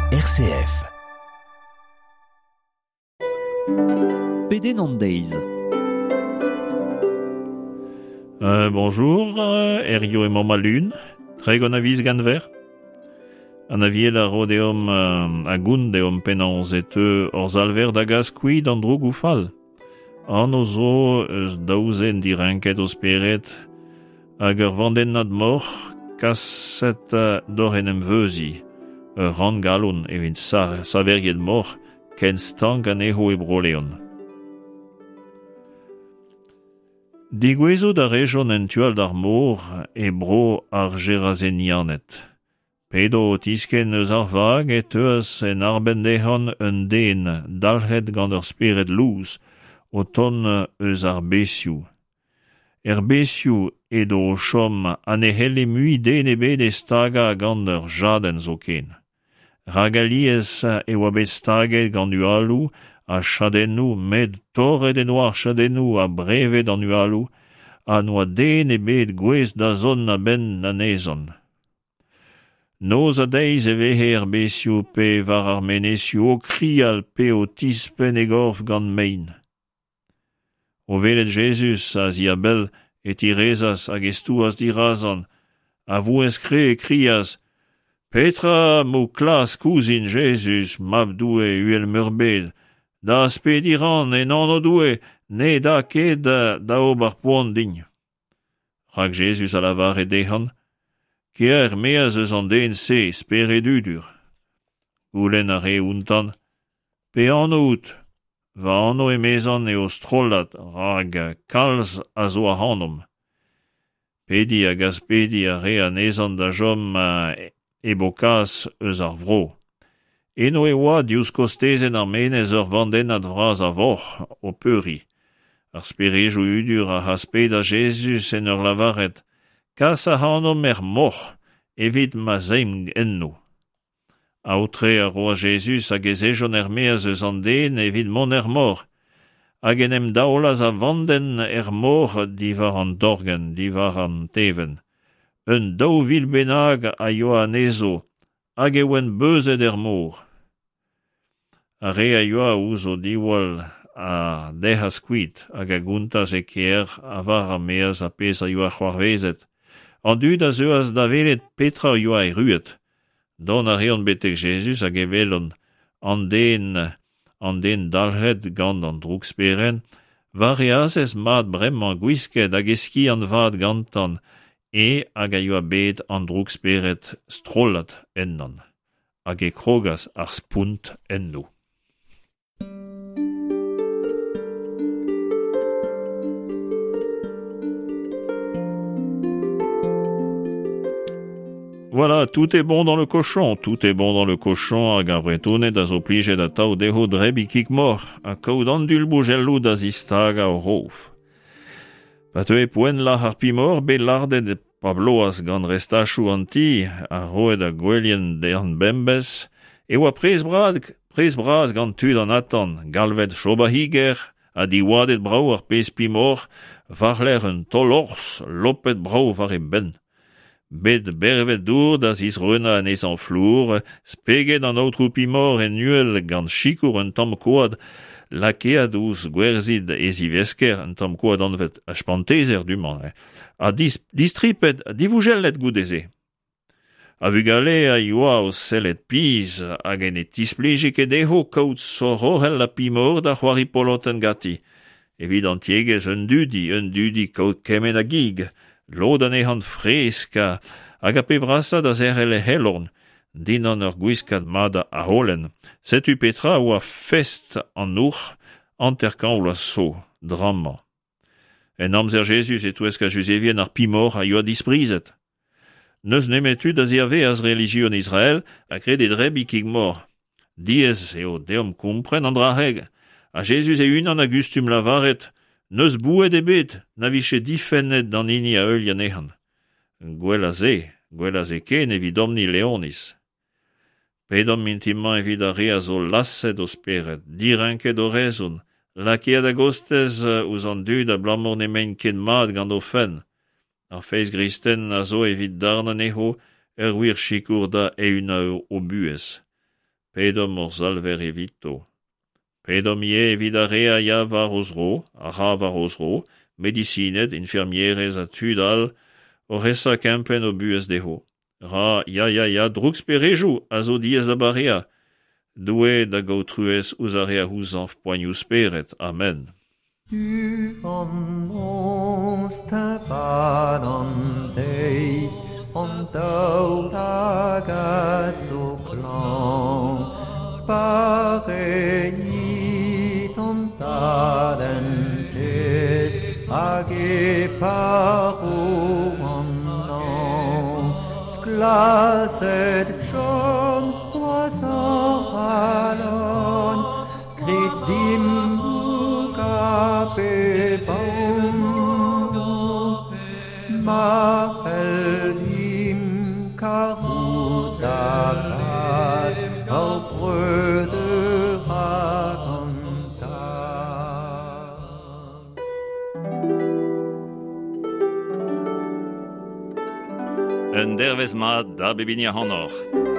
RCF. PD Nandaise. Bonjour, Erio et Mama Lune, très gon avis ganver. An aviel a rodeom a gundeom penans et orz alver da gaskouid an droug ou fall. An o zo eus daouzen direnket o speret hag ur vanden nad mor kaset dor en emveuzi ran galon evit saverget mor ken stank an eho e broleon. Digwezo da rejon en tual d'ar mor e bro ar gerazenianet. Pedo tisken eus ar vag et eus en arbendehon un den dalc'het gant ur speret louz o ton eus ar besiou. Besiou edo chom an e helle mui den ebet e staga gant ur jaden zo ken. Ragaliez e oa bet staget gant ualou a chadennou med torret en oar chadennou a brevet an ualou a noa den ebet gwez da zon na ben na nezon. Noz a deiz e vehe besiou pe var ar menesiou o krial pe o tispen e gorf gant mein. O velet Jesus a ziabel et i rezas hag estouas dirazan, a vouez kre e krias, Petra mou klas kouzin Jesus mab doue uel murbed, da spediran en an o doue, ne da ket da ober poan dign. Rak Jesus a lavar e dehan, Kier meaz eus an den se speret udur. Goulenn a re untan, pe anout, va anno e mezan e o strollat rag kalz a zo a hanom. Pedi a gaspedi a re a nezan da jom e bokas eus ar vro. Eno e oa dious kostezen ar menez ur vanden ad vraz a vor o peuri. Ar sperejo udur a hasped a Jesus en ur lavaret, kas a hanom mor, evit ma zeim enno. Aotre a roa Jesus hag ezejon meaz eus an den evit mon mor, hag enem daolaz a vanden mor divar an dorgen, divar an teven. Un daouvil benag a yoa an ezo, hag ewen beuzet mor. A re a yoa ouz o diwal a dehas kuit hag a guntas e kier a var a meaz a pez a yoa c'hoarvezet. An dud a zeuas da velet petra yoa e ruet. Don a reon betek Jesus hag e velon an den dalc'het gant an droug speren, var e azez mat bremman gwisket hag eski an vat gantan hag a yoa bet an droug speret strollat ennan, hag e krogas ar spunt enno. Voilà, tout est bon dans le cochon, hag ar vretonet da zo plijet a tao deho dreb ikik mor, a kaout an dul boujelloù da zistaga o rouf. Pat e poen la ar pimor be lardet e pabloaz gant restachou an ti, a roed a gwelien de an bembez, e oa prez braz gant tud an atan, galvet choba higer, a diwadet brau ar pez pimor, varler un tol ors, lopet brau var e ben. Bet bervet dour da zis rena an ez an flour, speget an outrou pimor en nuel gant chikour un tamm koad, lakead ouz gwerzid e zivesker un tamm koad anvet a spantezer duman, a distripet, divoujellet goudeze. A vugale a yoa o sellet piz, hag en e tisplijik e deho kaout sororel la pimor da c'hoari poloten gati. Evit an tiegez un dudi kaout kemen a gig, lod an ehan freska, hag a pevrasa da zerel e helorn, din an ur gwiskat mad a holen. Setu petra oa fest an our, anterkan oa so, drama. En amzer Jesus e toueska juzevien ar pimor a yoa disprizet. Neus nemetu da zerve az religion Israel a kred e dreb ikig mor. Diez eo deom kompren an draheg. A Jesus e unan a gustum lavaret, neus bouet e bet, na viche difennet dan ini a eul yanehan. Gwell a ze ken evit omni leonis. Pedom mintimman evit a re a zo lasset o speret, direnket o rezon, lakead a gostez ouz an dud a blamor nemen ken mad gant o fen. Ar feiz gristen a zo evit darn an eho, wir chikour da e una o buez. pedom salver evito. Pedom ie vidarea ia varosro, ara varosro, medicinet infirmieres atudal, oresa campen obues deho. Ra ia drux pereju, azo dies abaria. Due da gautrues usarea husanf poignus peret. Amen. Tu nos tabanon deis, on daulagat so clan, pareit on talentes, age paronon, sclaset John poisson grit dim Baum, Marpelim, Karudakat, au Bröde racontat. Un dervez mat da bebinia honor.